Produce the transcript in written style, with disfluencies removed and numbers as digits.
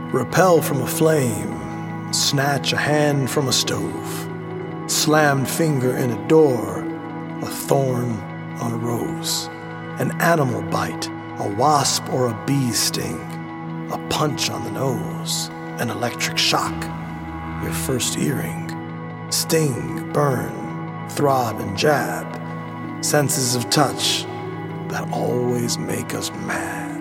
Repel from a flame, snatch a hand from a stove, slammed finger in a door, a thorn on a rose, an animal bite, a wasp or a bee sting, a punch on the nose, an electric shock, your first earring, sting, burn, throb and jab, senses of touch that always make us mad.